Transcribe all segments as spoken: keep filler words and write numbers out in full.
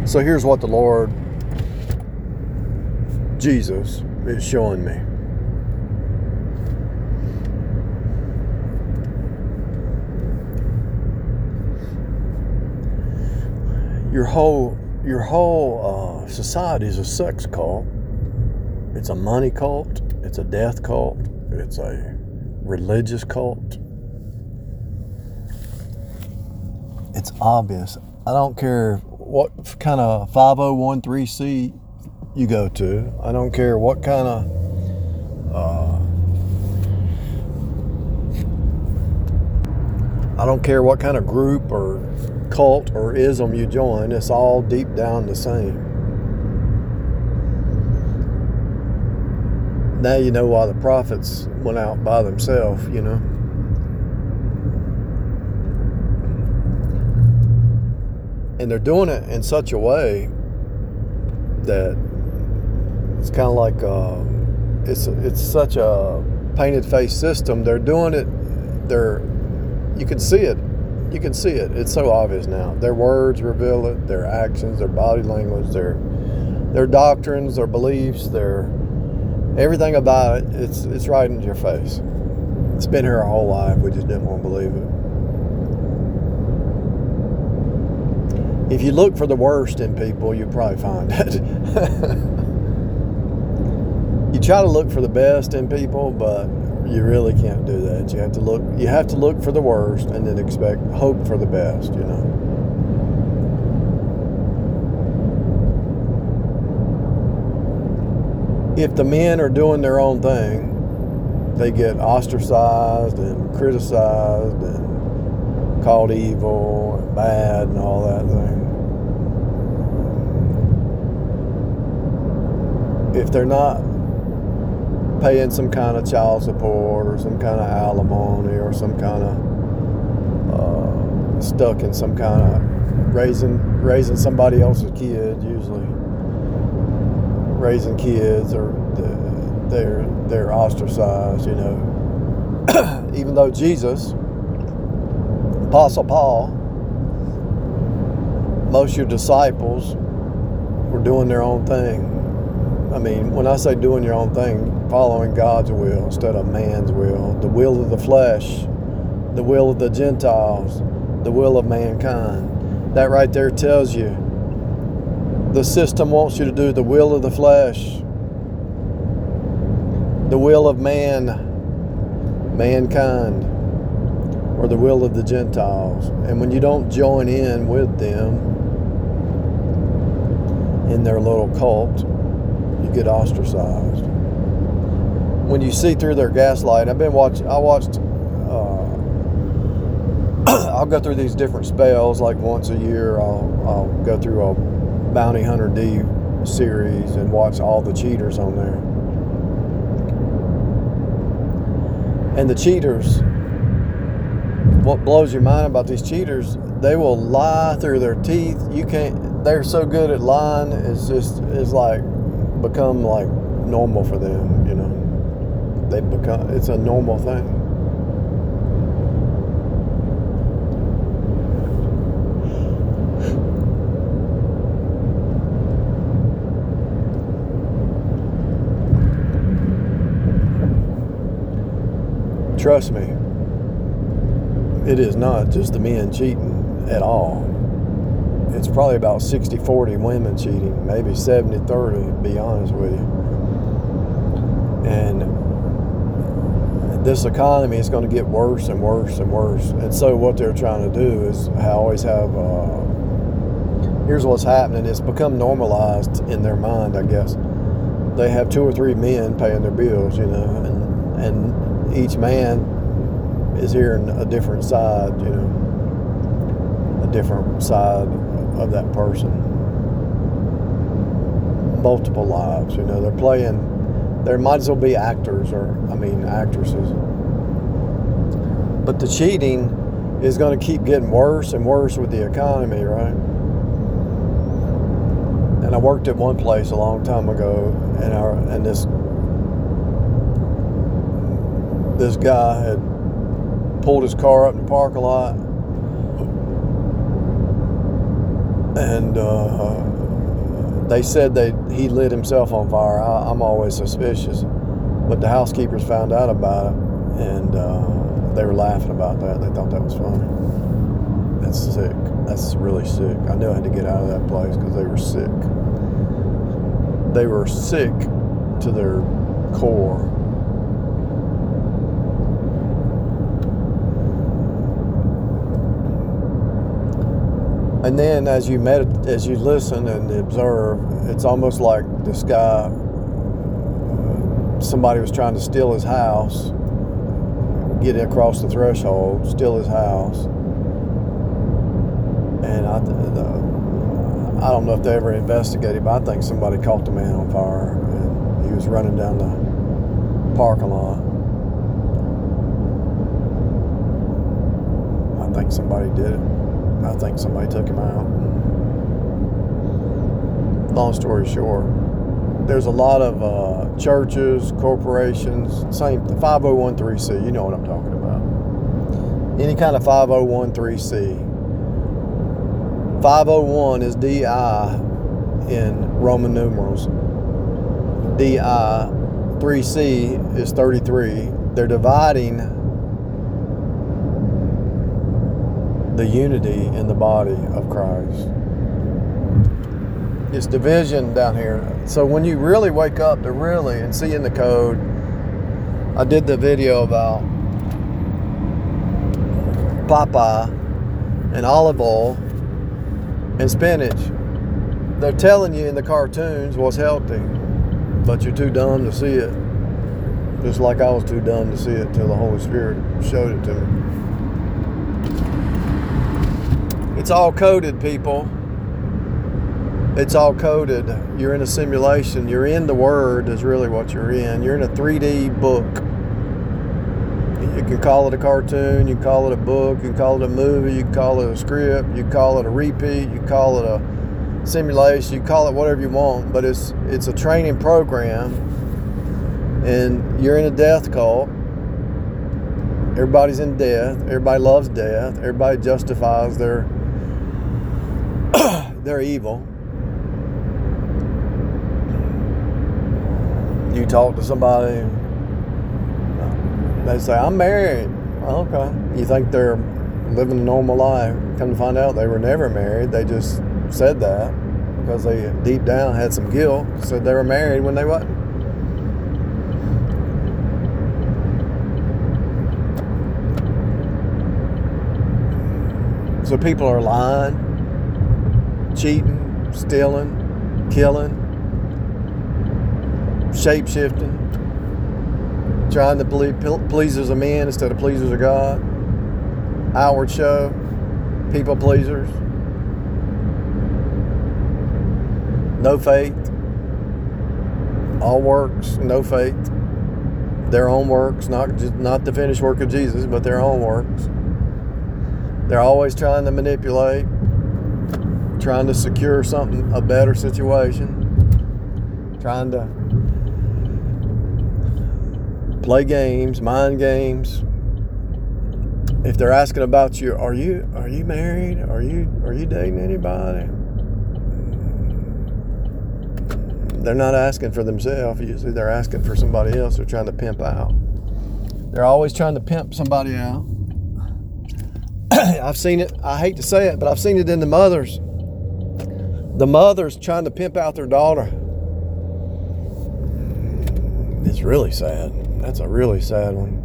So here's what the Lord Jesus is showing me. Your whole your whole uh, society is a sex cult. It's a money cult. It's a death cult. It's a religious cult. It's obvious. I don't care what kind of five oh one c three you go to. I don't care what kind of uh, I don't care what kind of group or cult or ism you join. It's all deep down the same. Now you know why the prophets went out by themselves, you know. And they're doing it in such a way that it's kind of like uh, it's it's such a painted face system. They're doing it. They're you can see it. You can see it. It's so obvious now. Their words reveal it. Their actions, their body language, their their doctrines, their beliefs, their everything about it. It's it's right in your face. It's been here our whole life. We just didn't want to believe it. If you look for the worst in people, you'll probably find it. You try to look for the best in people, but you really can't do that. You have to look. You have to look for the worst and then expect hope for the best. You know. If the men are doing their own thing, they get ostracized and criticized and called evil and bad and all that thing. If they're not paying some kind of child support or some kind of alimony or some kind of uh, stuck in some kind of raising raising somebody else's kid, usually raising kids, or they're they're ostracized, you know. Even though Jesus, Apostle Paul, most of your disciples were doing their own thing. I mean, when I say doing your own thing, following God's will instead of man's will, the will of the flesh, the will of the Gentiles, the will of mankind. That right there tells you the system wants you to do the will of the flesh, the will of man, mankind, or the will of the Gentiles. And when you don't join in with them in their little cult, you get ostracized. When you see through their gaslight, I've been watching, I watched, uh, I'll go through these different spells, like once a year, I'll, I'll go through a Bounty Hunter D series and watch all the cheaters on there. And the cheaters, what blows your mind about these cheaters, they will lie through their teeth. You can't, they're so good at lying, it's just, it's like, become like normal for them, you know. They become, it's a normal thing. Trust me, it is not just the men cheating at all. It's probably about sixty forty women cheating, maybe seventy thirty, to be honest with you. And this economy is going to get worse and worse and worse. And so what they're trying to do is I always have, uh, here's what's happening. It's become normalized in their mind, I guess. They have two or three men paying their bills, you know, and, and each man is hearing a different side, you know, a different side of that person. Multiple lives, you know, they're playing, there might as well be actors or, I mean, actresses. But the cheating is going to keep getting worse and worse with the economy, right? And I worked at one place a long time ago, and our, and this this guy had pulled his car up in the parking lot, and uh, they said they he lit himself on fire. I, I'm always suspicious, but the housekeepers found out about it, and uh, they were laughing about that. They thought that was funny. That's sick. That's really sick. I knew I had to get out of that place because they were sick. They were sick to their core. And then as you medit- as you listen and observe, it's almost like this guy, somebody was trying to steal his house, get across the threshold, steal his house. And I, I don't know if they ever investigated, but I think somebody caught the man on fire, and he was running down the parking lot. I think somebody did it. I think somebody took him out. Long story short, there's a lot of uh, churches, corporations, same five oh one three C. You know what I'm talking about. Any kind of five oh one three C. five oh one is D I in Roman numerals. D I, three C is thirty-three. They're dividing the unity in the body of Christ. It's division down here. So when you really wake up to really and see in the code, I did the video about Popeye and olive oil and spinach. They're telling you in the cartoons what's healthy, but you're too dumb to see it. Just like I was too dumb to see it till the Holy Spirit showed it to me. It's all coded, people. It's all coded. You're in a simulation. You're in the Word is really what you're in. You're in a three D book. You can call it a cartoon. You can call it a book. You can call it a movie. You can call it a script. You can call it a repeat. You can call it a simulation. You can call it whatever you want. But it's it's a training program. And you're in a death cult. Everybody's in death. Everybody loves death. Everybody justifies their their evil. You talk to somebody, they say, I'm married. Okay. You think they're living a normal life. Come to find out they were never married. They just said that because they deep down had some guilt, said they were married when they wasn't. So people are lying, cheating, stealing, killing, shape-shifting, trying to please as a man instead of please as a God, outward show, people pleasers, no faith, all works, no faith, their own works, not just, not the finished work of Jesus, but their own works. They're always trying to manipulate, trying to secure something, a better situation, trying to play games, mind games. If they're asking about you, are you are you married? Are you are you dating anybody? They're not asking for themselves. Usually they're asking for somebody else they're trying to pimp out. They're always trying to pimp somebody out. I've seen it, I hate to say it, but I've seen it in the mothers. The mothers trying to pimp out their daughter. It's really sad. That's a really sad one.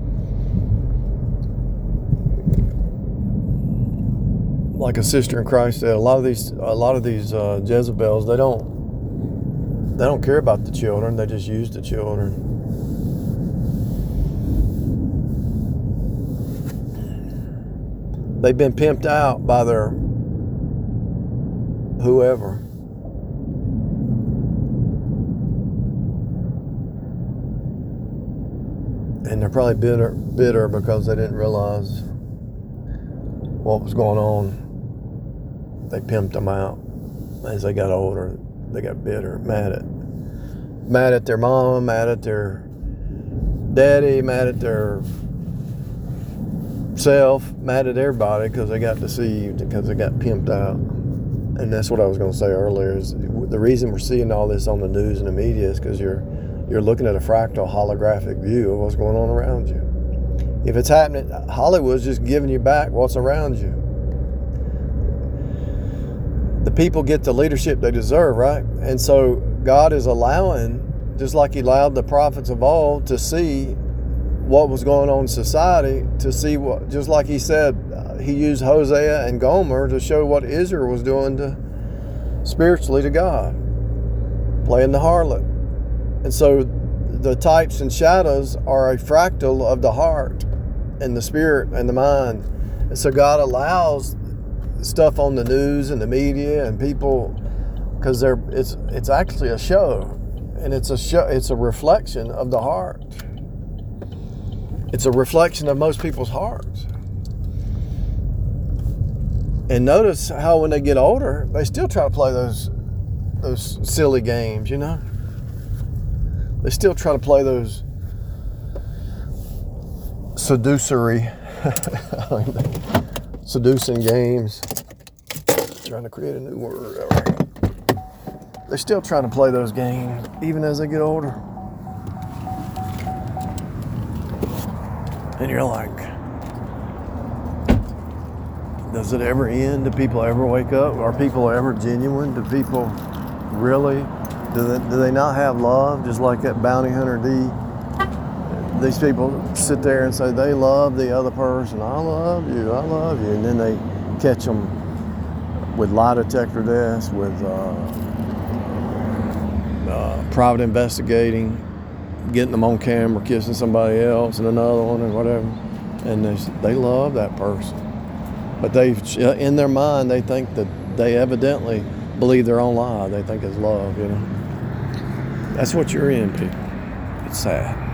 Like a sister in Christ said, a lot of these, a lot of these uh, Jezebels, they don't, they don't care about the children. They just use the children. They've been pimped out by their whoever. And they're probably bitter, bitter because they didn't realize what was going on. They pimped them out. As they got older, they got bitter, mad at, mad at their mama, mad at their daddy, mad at their self, mad at everybody because they got deceived, because they got pimped out. And that's what I was going to say earlier, is the reason we're seeing all this on the news and the media is because you're you're looking at a fractal holographic view of what's going on around you. If it's happening, Hollywood's just giving you back what's around you. The people get the leadership they deserve, right? And so God is allowing, just like he allowed the prophets of old to see what was going on in society, to see what, just like he said, uh, he used Hosea and Gomer to show what Israel was doing to spiritually to God, playing the harlot. And so the types and shadows are a fractal of the heart and the spirit and the mind. And so God allows stuff on the news and the media and people, because they're it's it's actually a show, and it's a show it's a reflection of the heart. It's a reflection of most people's hearts. And notice how when they get older, they still try to play those those silly games, you know? They still try to play those seducery, seducing games. Trying to create a new word. They're still trying to play those games, even as they get older. And you're like, does it ever end? Do people ever wake up? Are people ever genuine? Do people really, do they, do they not have love? Just like that bounty hunter D. These people sit there and say they love the other person. I love you, I love you. And then they catch them with lie detector tests, with uh, uh, private investigating, getting them on camera kissing somebody else and another one and whatever, and they they love that person, but they in their mind they think that they evidently believe their own lie. They think it's love, you know. That's what you're in, people. It's sad.